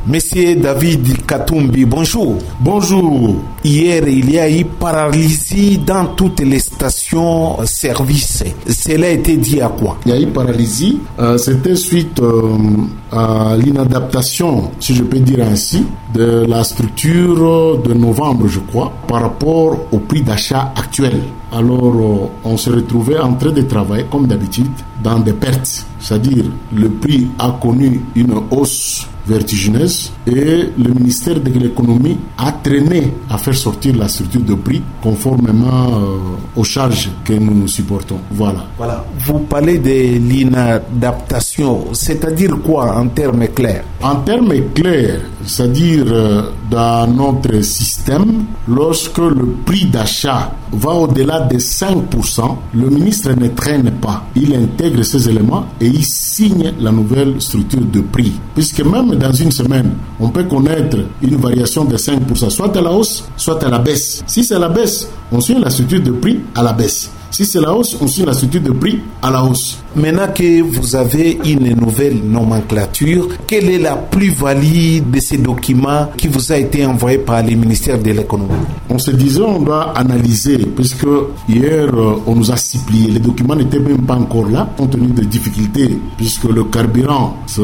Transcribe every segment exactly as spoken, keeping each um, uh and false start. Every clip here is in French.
Monsieur David Katumbi, bonjour. Bonjour. Hier, il y a eu paralysie dans toutes les stations-service. Cela a été dit à quoi? Il y a eu paralysie. Euh, c'était suite euh, à l'inadaptation, si je peux dire ainsi, de la structure de novembre, je crois, par rapport au prix d'achat actuel. Alors, euh, on se retrouvait en train de travailler, comme d'habitude, dans des pertes. C'est-à-dire, le prix a connu une hausse vertigineuse et le ministère de l'économie a traîné à faire sortir la structure de prix conformément euh, aux charges que nous supportons. Voilà. Voilà. Vous parlez de l'inadaptation, c'est-à-dire quoi en termes clairs? En termes clairs, c'est-à-dire euh, dans notre système, lorsque le prix d'achat va au-delà de cinq pour cent, le ministre ne traîne pas. Il intègre ces éléments et il signe la nouvelle structure de prix. Puisque même dans une semaine, on peut connaître une variation de cinq pour cent, soit à la hausse, soit à la baisse. Si c'est à la baisse, on signe la structure de prix à la baisse. Si c'est la hausse, on signe la structure de prix à la hausse. Maintenant que vous avez une nouvelle nomenclature, quelle est la plus-value de ces documents qui vous a été envoyé par le ministère de l'économie? On se disait on doit analyser, puisque hier on nous a supplié, les documents n'étaient même pas encore là, compte tenu des difficultés, puisque le carburant, c'est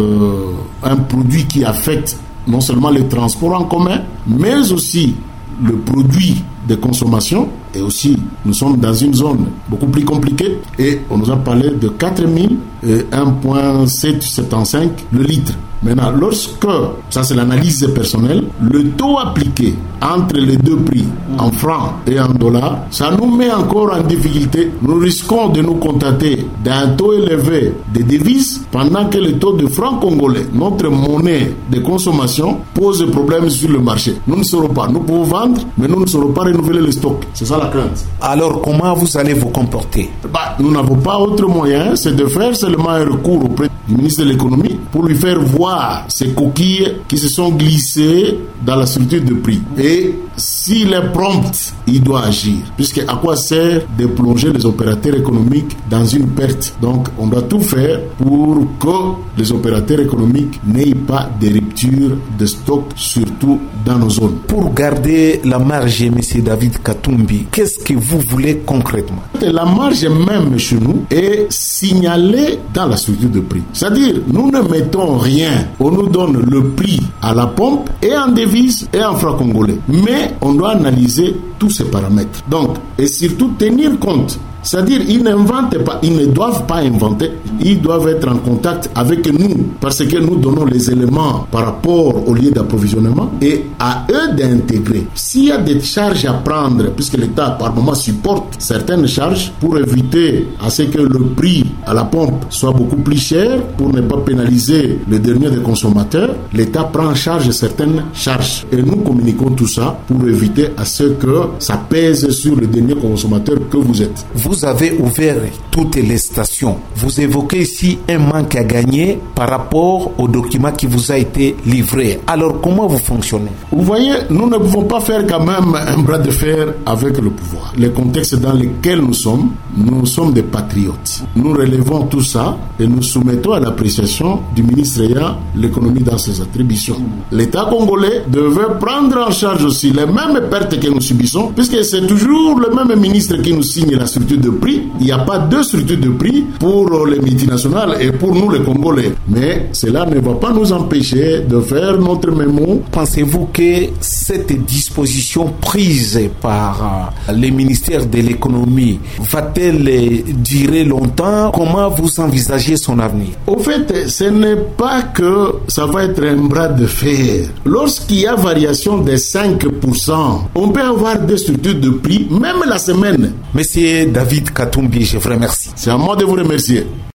un produit qui affecte non seulement les transports en commun, mais aussi le produit de consommation. Et aussi, nous sommes dans une zone beaucoup plus compliquée et on nous a parlé de quatre mille un virgule sept cent soixante-quinze le litre. Maintenant, lorsque, ça c'est l'analyse personnelle, le taux appliqué entre les deux prix, en francs et en dollars, ça nous met encore en difficulté. Nous risquons de nous contenter d'un taux élevé de devises pendant que le taux de francs congolais, notre monnaie de consommation, pose problème sur le marché. Nous ne saurons pas. Nous pouvons vendre, mais nous ne saurons pas renouveler le stock. C'est ça la crainte. Alors, comment vous allez vous comporter? Bah, nous n'avons pas autre moyen, c'est de faire seulement un recours auprès du ministre de l'économie pour lui faire voir ces coquilles qui se sont glissées dans la structure de prix. Et s'il est prompt, il doit agir. Puisque à quoi sert de plonger les opérateurs économiques dans une perte? Donc, on doit tout faire pour que les opérateurs économiques n'aient pas de rupture de stock, surtout dans nos zones. Pour garder la marge, M. David Katumbi, qu'est-ce que vous voulez concrètement? La marge même chez nous est signalée dans la structure de prix. C'est-à-dire, nous ne mettons rien. On nous donne le prix à la pompe et en devise et en francs congolais. Mais on doit analyser tous ces paramètres. Donc, et surtout tenir compte. C'est-à-dire, ils n'inventent pas, ils ne doivent pas inventer, ils doivent être en contact avec nous parce que nous donnons les éléments par rapport au lieu d'approvisionnement et à eux d'intégrer. S'il y a des charges à prendre, puisque l'État par moment supporte certaines charges pour éviter à ce que le prix à la pompe soit beaucoup plus cher, pour ne pas pénaliser le dernier des consommateurs, l'État prend en charge certaines charges et nous communiquons tout ça pour éviter à ce que ça pèse sur le dernier consommateur que vous êtes. Vous avez ouvert toutes les stations. Vous évoquez ici un manque à gagner par rapport au document qui vous a été livré. Alors, comment vous fonctionnez? Vous voyez, nous ne pouvons pas faire quand même un bras de fer avec le pouvoir. Le contexte dans lequel nous sommes, nous sommes des patriotes. Nous relevons tout ça et nous soumettons à l'appréciation du ministre ayant l'économie dans ses attributions. L'État congolais devait prendre en charge aussi les mêmes pertes que nous subissons, puisque c'est toujours le même ministre qui nous signe la structure de prix. Il n'y a pas deux structures de prix pour les multinationales et pour nous les Congolais. Mais cela ne va pas nous empêcher de faire notre mémo. Pensez-vous que cette disposition prise par le ministère de l'économie va-t-elle durer longtemps? Comment vous envisagez son avenir? Au fait, ce n'est pas que ça va être un bras de fer. Lorsqu'il y a variation de cinq pour cent, on peut avoir des structures de prix, même la semaine. Monsieur David Katumbi, je vous remercie. C'est à moi de vous remercier.